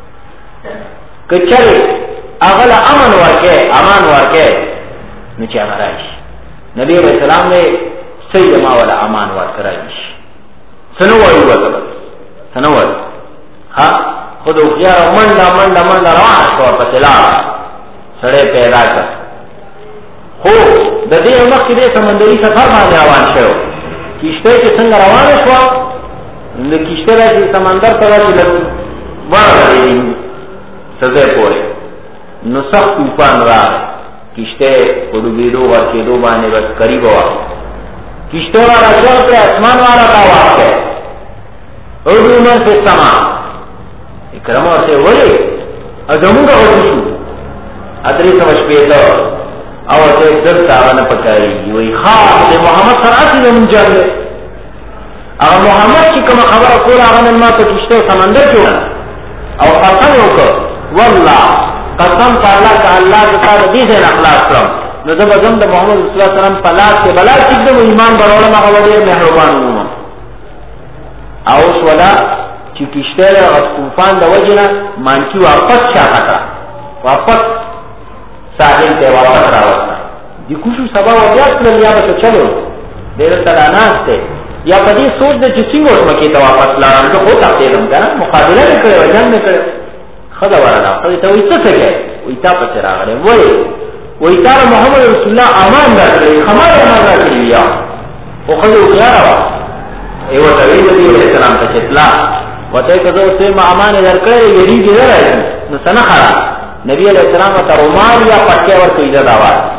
کچھر اغل امان ورکے نچے امرائش نبی علیہ السلام نے سید ما والا امان ورکرائش سنواری وزبت سنواری ہاں خود اخیار منڈا روان شوار پسلار سڑے پیدا کر خوب دا دی امک کی دے سمندری سفر باندے روان شو کشتے کے سنگ روان شوا کشتے رہی سمندر سوا چی لگ بڑا رہی سزے پورے نسخ توفان را کشتے قدو بیدو ورکی دو بانے بس قریب ہوا کشتے والا شوق پہ اسمان والا تاواق ہے اردو من سے سما اکرم اور سے ولی ادمو کا حدیثو ادری سمجھ پیدا اور سے در تاوانا پکاری وی خواب دے محمد سراسی دے منجر لے اگر محمد کی کم خبر اکول آغا من ما تو کشتے سمندر کیوں اور قسم ہوکر واللہ قسم پا اللہ کا اللہ کا دیز ہے اخلاص کرم نو دب ازم دا محمد صلی اللہ علیہ وسلم پلاس کے بلا چک دم ایمان بروڑا مغلوڑی محربان ہوما اوش ولا چی کشتر غصوفان دا وجنا مانکی واپس شاکا کرا واپس ساحل تے واپس راوستا دی کشو سبا و بیاس لیا بس چلو دیر تلاناس تے یا پا دی سوچ دے چی سنگوش مکی تا واپس لارم تو خوتا تیرم کنا مقابلہ نکڑے وجن نکڑے خدا ورنا خدا تا ویسا سکے ویتا پس راغلے ویتا محمد رسول اللہ امان دا کرے خمار امان دا کرے لیا و خدا اخیارا وا ایو توید نبی علیہ السلام تا چتلا وطای کذا اسے امان در کرے یری دی در ہے نسنا خرا نبی علیہ السلام تا رومال یا پٹکے ور کوئی دا دعوات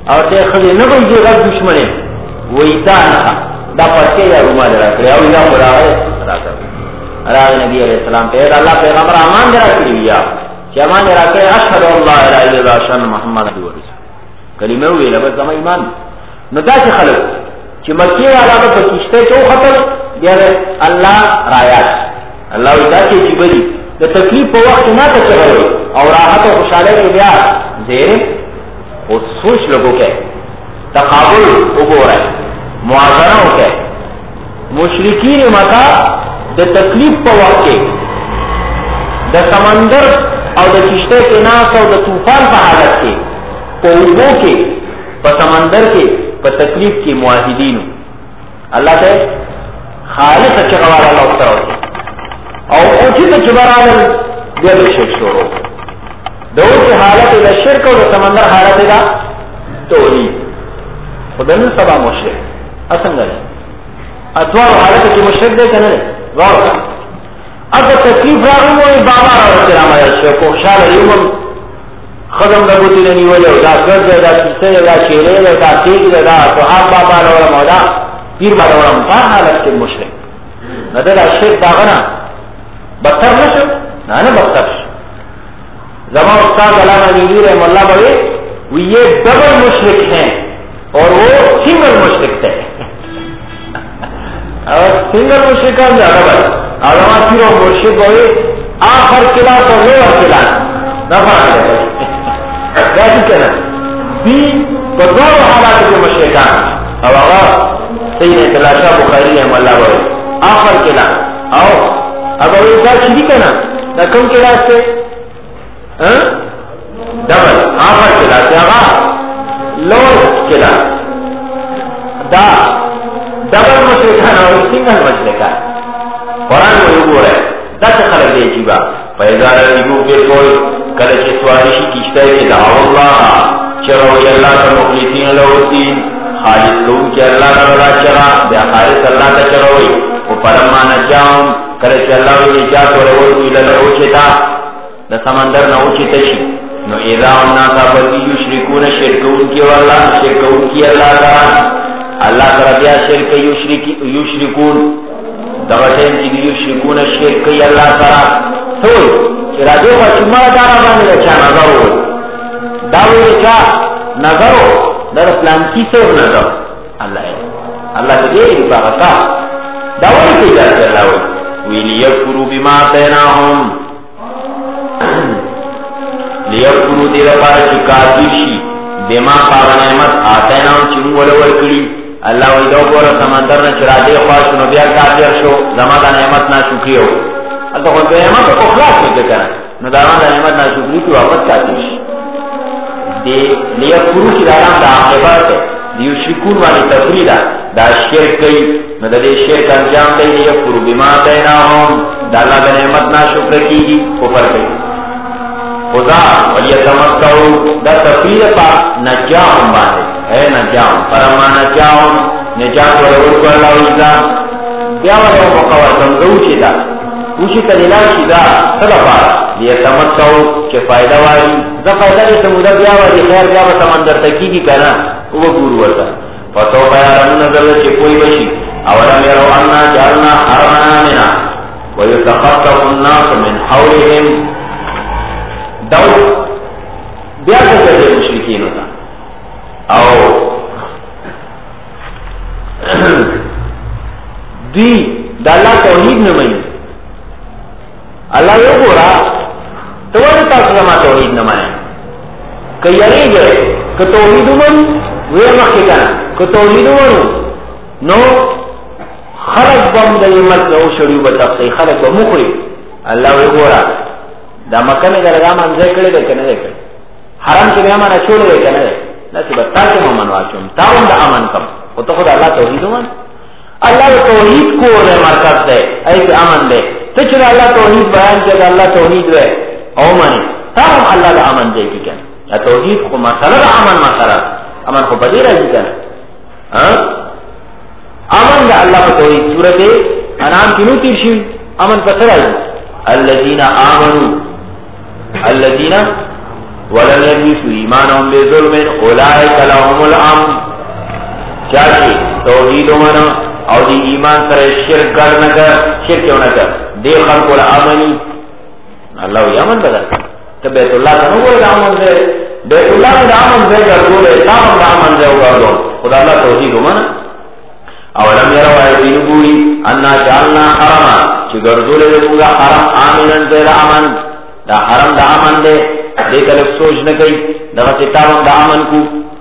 او ته خلې نه وي چې غږ دشمنه وې دا نه دا پټه یا رومال راکړي او دا راکړي راغ نبی علیہ السلام ته الله پیغمبر امان راکړي یا چې امان راکړي اشهد الله لا اله الا الله محمد رسول الله کلمه ویله بس زما ایمان نو دا چې خلک چې مکه والا په کشته کې خطر بیا الله رايات الله دا چې بری د تکلیف په وخت نه ته چغوي او راحت او خوشاله کې بیا زیر او سوچ لوگوں کې تقابل وګورئ موازنه وکړئ مشرکین مکه د تکلیف په وخت کې د سمندر او د کشته کې ناس او د طوفان په حالت کې په اوبو کې په سمندر کې په تکلیف کې موحدین الله ته خالص چغواله الله تعالی او اوچې ته چبرال د شرک شروع دوی حالت د شرک او د سمندر حالت دا توحید خدای سبا مشرک اسنګ اتوار حالت کې مشرک دی کنه غور اګه تکلیف راغلی بابا راځي راځي شو کو خاله یوم خدام د بوتي نیولې دا ګرځي دا کیسه دا شیرې دا تیګ دا صحاب بابا له مولا پیر باندې ورم په حالت کې مشرک نه دا شرک دا غنا بدتر نشو نه بدتر زمان استاد علامہ نبوی رحم اللہ بھائی وہ یہ ڈبل مشرک ہیں اور وہ سنگل مشرک تھے اور سنگل مشرک کا ڈبل علامہ پھر وہ مرشد ہوئے آخر کلاس اور لوور کلاس نہ پڑھا کیسی کہنا بی بدو حالات کے مشرکان اب آغا سید تلاشا بخاری رحم اللہ بھائی آخر کلاس آؤ اب وہ کیا شریک ہے نا نہ کم کلاس سے ڈبل آخر کلاس آغا لوور کلاس دا ڈبل مشرکان اور سنگل مشرکان قرآن میں وہ ہے دس خلق دے جیبا فیضار رجوع کے کوئی کلچ سوارشی کشتہ کے دعو اللہ چروی اللہ کا مخلصین لہوتین خالص لون کے اللہ کا رضا چرا بیا خالص اللہ کا چروی وہ پرما نجاؤں کلچ اللہ و نجات و روی للعوچتا دا سمندر نہ اوچتا شی نو اذا الناس بدی یشرکون شرکون کی واللہ شرکون کی اللہ کا اللہ کا بیا شرک یشرکون دغشین کی یشرکون شرک اللہ کا سوئی ارادو کا چمہ دارا بانے رچا نظر ہو داوی رچا نظر ہو در اسلام کی سور نظر اللہ کے دیر باغتا داوی کی جارت اللہ ہوئی ویلیکرو بما تیناہم لیکرو دیر پارا چی کافیشی بما پاغ نعمت آتیناہم چی مولور کری اللہ وی دو پورا سمندر نا چرادے خواست نو بیا کافر شو زمان دا نعمت نا شکری ہو اللہ خود دا نعمت کو خلاص نکل کرن نو داران دا نعمت نا شکری کی واپس کافر شی دے لیکرو چی داران دا عاقبت ہے دیو شکون والی تفرید دا شرک کئی نو دا دے شرک انجام دے لیکرو بما تیناہم دا اللہ دا نعمت نا شکر کی گی کفر کئی خدا ولیتمتعو دا تفرید پا نجاہم باندے اے نجاہم فرما نجاہم نجات ورور کو اللہ عزا بیا ورور مقوار سمزو چیتا اوشی تلیلان چیتا صدفا لیتمتعو چه فائدہ واری دا فائدہ لیتا مدہ بیا واری خیر بیا با سمندر تکی کی کنا وہ گورو ورطا فتو بیارمون نظر چه کوئی بشی اولم یرو اننا جعلنا حرمنا منا ویتخطف الناس من حولهم دو بیا کسر مشرکین ہوتا او دی دا اللہ توحید نمائی اللہ یو گورا تو وہ تاسلما توحید نمائی کہ یری گئے کہ توحید من وی مخی کنا کہ توحید منو نو خلق بم دلیمت نو شریو بتقسی خلق بمخری اللہ یو گورا دا مکہ میں درگاہ منزے کڑے دے کنے دے کڑے حرام کی بیاما نچوڑے دے کنے دے نصیبت تاکہ ممن واچوم تاون دا امن کم وہ تو خود اللہ توحید من اللہ توحید کو دے مرکز دے ایسے امن دے تچر اللہ توحید بیان کیا کہ اللہ توحید دے او منی تاہم اللہ دا امن دے کی کنے یا توحید کو مسئلہ دا امن مسئلہ امن کو بدی رہی کنے امن دا اللہ پا توحید صورت انام کنو تیرشی امن پسر آئی الذین آمنوا الذین ولم يلبسوا ایمانهم بظلم اولئک لهم الامن، چاچی توحید ومنه او دی ایمان سره شرک ګډ نه کړ، شرک نه کړ، دی خلق الامنی الله یې امن بدل ته بیت الله ته وګورئ، امن دې بیت الله د امن ځای ګرځولې، تاسو د امن ځای وګورئ، خدای الله توحید ومنه. اولم يروا ایدینبوی انا جعلنا حرما، چې ګرځولې موږ حرم امنن غیر امن، دا حرم د امن دی، دې کله سوچ نه کوي دا کتاب د امن کو.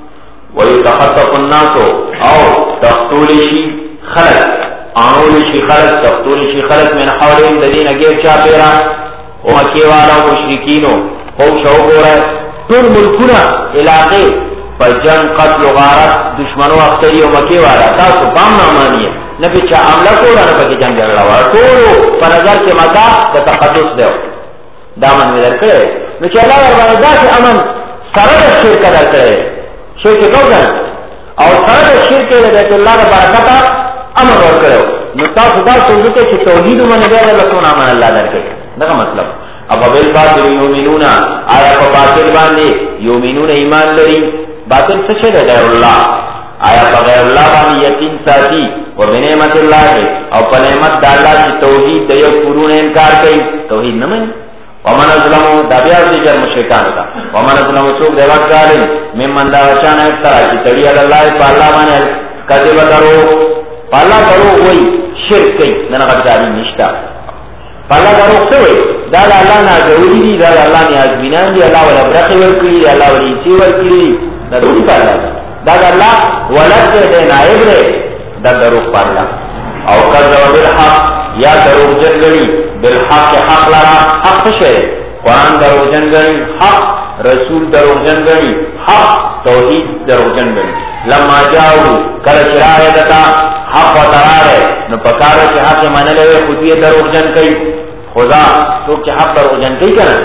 ويتخطف الناس او تقتل شي خلق، انول شي خلق، تقتل شي خلق من حولهم الذين غير چاپیرا او مکی والا مشرکینو او شو ګوره ټول ملکونه علاقې په جنگ قتل و غارت دشمنو اختری او مکی والا تاسو پام نه مانی نه په چا عمله کوله نه په جنگ جګړه وار ټول په نظر کې مکه د تقدس دی دا من ورکړي نو چې الله ورباندې داسې امن سره د شرک درکړي، شرک کوي او سره د شرک د بیت الله د برکت امر ورکړو، نو تاسو دا څنګه چې توحید باندې دی الله سونه امن الله درکړي، دا مطلب. اب بل باطل یؤمنون، آیا په باطل باندې یؤمنون ایمان لري، باطل څه شی دی غیر الله، آیا په غیر الله باندې یقین ساتي، او بنعمت الله او په نعمت د الله چې توحید د یو پرون انکار کوي، توحید نه مني. ومن ظلم دا بیا د مشرکان دا، ومن ظلم څوک دی ورکړل ممن دا وچانه افترا چې تړي الله په الله باندې کذب درو، په الله درو وای شرک کوي، نه غږی نشتا، په الله درو څه وای دا الله نه جوړی دي، دا الله نه ازمینان دي، الله ولا برخه ورکړي، الله ولا چې ورکړي، دا روح په الله، دا الله ولد دې نائب دې، دا درو په الله. او کذب بالحق، یا درو جنګړي بالحق، حق لرا حق شه، قرآن درو جنګړي حق، رسول درو جنګړي حق، توحید درو جنګړي. لما جاءو کله چې راځتا حق وتعالى نو پکاره چې حق منلې خو دې درو جن کوي، خدا څوک چې حق درو جن کوي کنه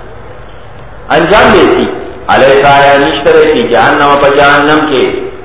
انجام دیتی علیکا یا نشتره تی جہنم پا جہنم کے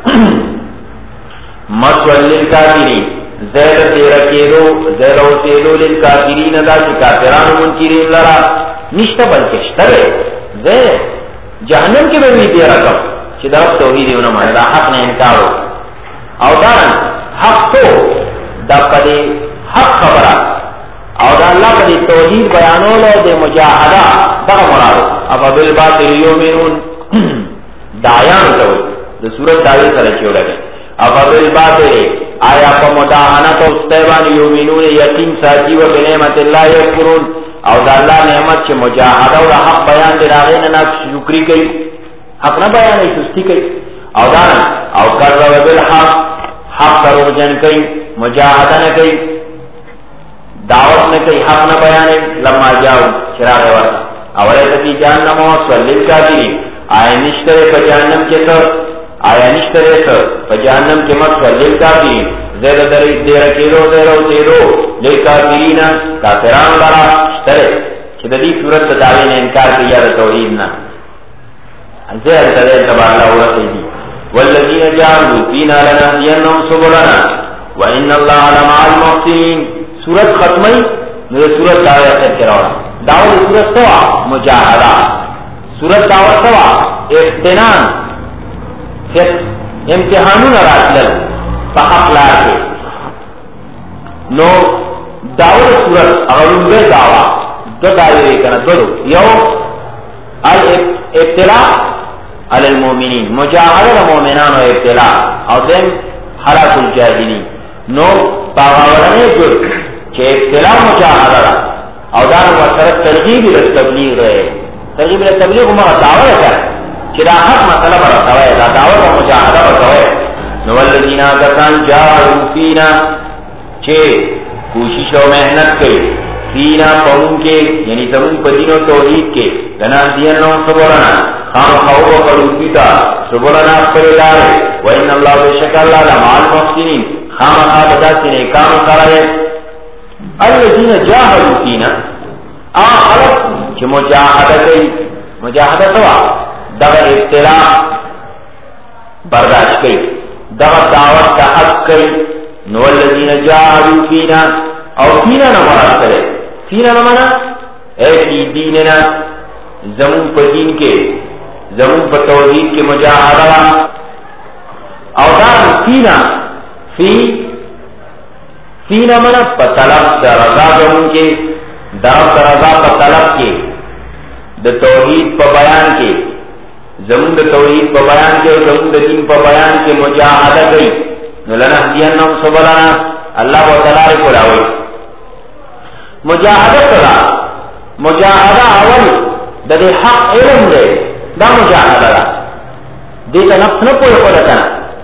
مسول للکافرین زید تیرکیدو زیدو تیدو للکافرین دا چی کافرانو منکرین لرا نشتا بلکہ شتره زید جہنم کے بھی تیرکم چی درست توحیدی انمان دا حق نے انکارو او دارن حق تو دا پدی حق خبرہ او دا اللہ پدی توحید بیانولو دے مجاہدہ دا مرادو افا بالباطل یومنون دایان توی دا صورت داوی سرچیو لگے افا بالباطل آیا پا مداہنت و استیبان یومنون یقین ساتی و بنعمت اللہ یکفرون او دا اللہ نعمت چه مجاہدہ و حق بیان دے راغین نا شکری کئی حق نا بیان ای سستی کئی او دانا او کرد و بالحق حق دروغ جن کئی مجاہدہ نا کئی دعوت نا کئی حق نا بیان لما جاؤ چراغ ورد اولیتا فی جہنم و سولیل کافری آیا نشترے پا جہنم کے سر آیا نشترے سر پا جہنم کے مت سولیل کافری زیر دیر کیلو زیرو تیرو لیل کافرین کافران لرا شترے چھ دی صورت دعوی نے انکار کیا دا توحیدنا زیر تدیر تبا اللہ ورسیدی والذین جعلوا فینا لنهدینهم سبلنا وان اللہ لمع المحسنین صورت ختمی میرے صورت دعوی اخر کراؤ دعوت صورت سوا مجاہدہ صورت دعوت سوا افتنان امتحانون راتلل فحق لارکے نو دعوت صورت اغلون بے دعوی دو دعوی کنا دو یو ابتلاء علی المومنین مجاہدہ مومنان و ابتلاء او دیم حلاق الجاہلین نو باغاورنے جل چه ابتلاء مجاہدہ او دار وسرت ترغیب للتبلیغ ترغیب للتبلیغ مغا دعوه کر چه دا حق مسئلہ برسوئے دا دعوه و مجاہدہ برسوئے نو والذین آگتان جاہدوا فینا چه کوشش و محنت کئی فینا قوم کے یعنی زمون پدین و توحید کے لنا دینوں سبورنا خام خوف و خلوصیتا سبورنا اخبرلارے وإن اللہ بشک اللہ لمع المحسنین خام خواب دا سنے کام سرائے الذين جاهدوا فينا خلق چې مجاهده کوي مجاهده سوا دغه ابتلاء برداشت کوي دغه دعوت ته حق کوي نو الذين جاهدوا فينا او فينا نه مراد ده فينا نه معنا اي دیننا زمون په دین کې زمون په توحید کې مجاهده او دا فینا من په طلب د رضا زمون کې دا رضا په طلب کې د توحید په بیان کې زمون د توحید په بیان کې او زمون د دین په بیان کې مجاهده کوي نو لنهدینهم سبلنا الله تعالی کولاوي مجاهده کړه مجاهده اول د حق علم دی دا مجاهده ده دې ته نفس نه پوهه کوله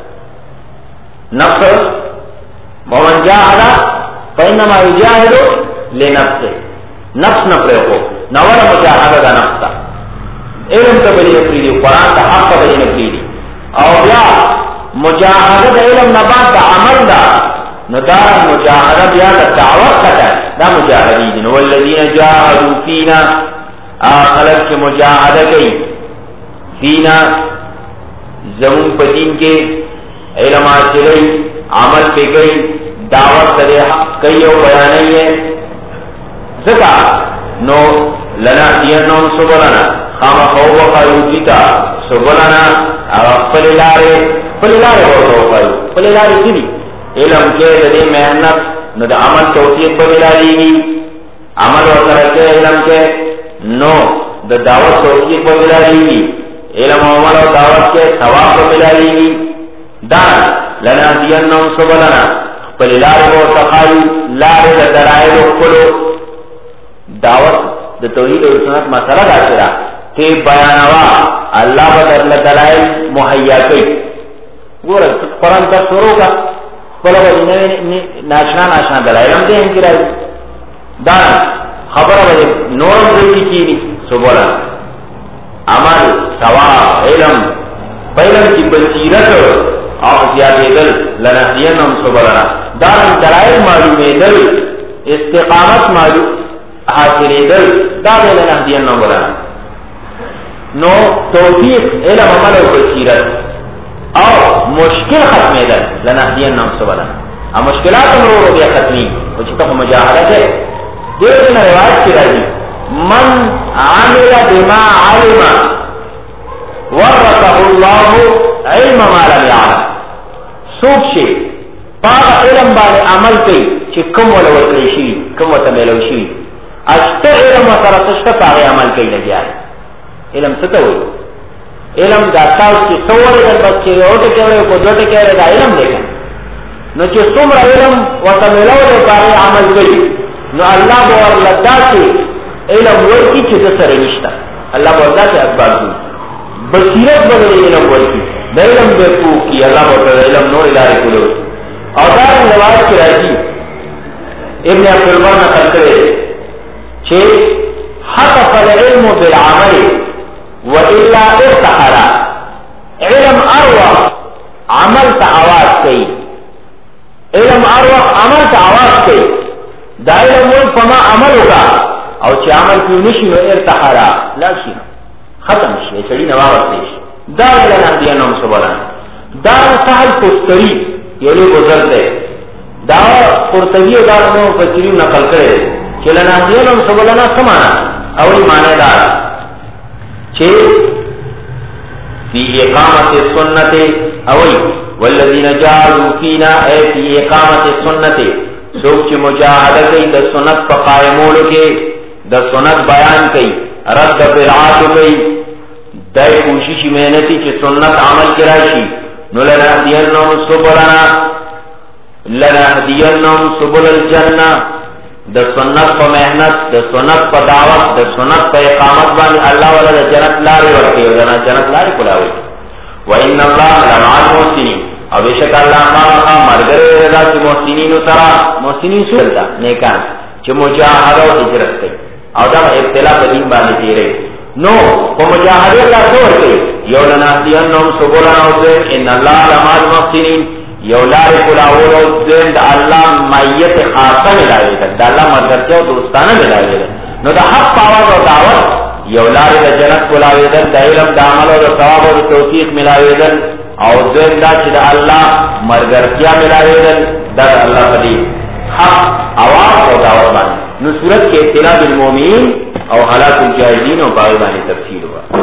نفس ومن جاهد فإنما يجاهد لنفسه نفس نه پوهه نو ولا مجاهده ده نفس ته علم ته بلی نکړي قرآن ته حق ته بلی نکړي او بیا مجاهده د علم نه بعد د عمل ده نو دا مجاهده بیا د دعوت ده دا مجاهدین نو الذين جاهدوا فينا خلق چې مجاهده کوي فینا زمون په دین کې علم حاصلوي عمل پې کوي دعوت سره کوي او بیانوي ځکه نو لنهدینهم سبلنا خامخا وښیو دوی ته سبلنا هغه خپلې لارې ورته وښیو خپلې لارې څه دي علم کې د دې محنت نو د عمل توفیق به ملاویږي عمل ورسره کې علم کې نو د دعوت توفیق به ملاویږي علم او عمل او دعوت کې ثواب به ملاویږي دا لنهدینهم سبلنا خپلې لارې ورته وښیو لارې د دلایلو خپلو دعوت د توحید او سنت مسله دا چې ته بیانوا الله به درله دلایل مهیا کوي ګوره قرآن ته شروع کا خپله به ناشنا دلایل هم دې کې راځي دا خبره به نورم ځای کېږي سبوله عمل ثواب علم په علم کې بصیرت او زیاتېدل لنهدینهم سبلنا دا دلایل معلومېدل استقامت معلوم حاصلېدل دا به لنهدینهم سبلنا نو توفیق علم عمل او بصیرت او مشکل ختمېدل لنهدینهم سبلنا او مشکلات هم ورو بیا ختمي او چې ته مجاهده کوې دې نه روایت کې راځي من عمل بما علم ورثه الله علم ما لم يعلم څوک چې پاک علم باندې عمل کوي چې کوم ولا ورکړي شي کوم ته ملو شي استه علم سره څه پاک عمل کوي لګیا علم څه ته وایي علم دا تاسو چې څوره د بچي او ته کوي په دوته کې دا علم دی نو چې څومره علم وته ملو له پاک عمل کوي نو الله به ورلدا چې علم ورکی چې د سره نشته الله به وردا چې اسباب دي بصیرت بدل علم ورکی د علم به پوکي الله به علم نور ادارې کولو او دا روایت کې راځي ابن عبد البر نقل کړي چې حقق العلم بالعمل والا ارتحل علم اروح عمل ته आवाज کوي علم اروح عمل ته आवाज کوي دا علم ول فما عمل وکا او چې عمل کوي نشي نو ارتحل لا شي ختم شي چړي نه واغستې شي دا لنهدینهم سبلنا دا سهل پستری یو له گذر ده دا قرطبی دا نو فسری نقل کړي چې لنهدینهم سبلنا سمانا او معنی دا چې فی اقامت السنت او والذین جاهدوا فینا ای فی اقامت السنت سوک چې مجاهده کوي د سنت په قائمولو کې د سنت بیان کوي رد بدعات کوي دای کوشش مهنتي چې سنت عمل کرا شي نو لنهدینهم سبل الجنه د سنت په مهنت د سنت په دعوت د سنت په اقامت باندې الله ولا د جنت لارې ورکړي او د جنت لارې کولاوي وان الله لمع المحسنين او بشک الله ما مرګره رضا چې محسنین سره محسنین سولتا نیکان چې مجاهده او هجرت کوي او دا ابتلا په دین باندې تیرې نو په مجاهده الله ورکړي یو لنهدینهم سبلنا او ان الله لمع المحسنين یو لارې کولاول او د الله مایت خاصه ملاوي ده د الله مرګرته او دوستانه ملاوي ده نو د حق پاور او دعوت یو لارې د جنت کولاوي ده د علم د عمل او ثواب او توفیق ملاوي ده او دا چې د الله مرګرتیا ملاوي ده د الله په دې حق اواز او دعوت باندې نو صورت کې اطلاع بالمؤمنین او حالات الجاهلین او باندې تفصیل وکړه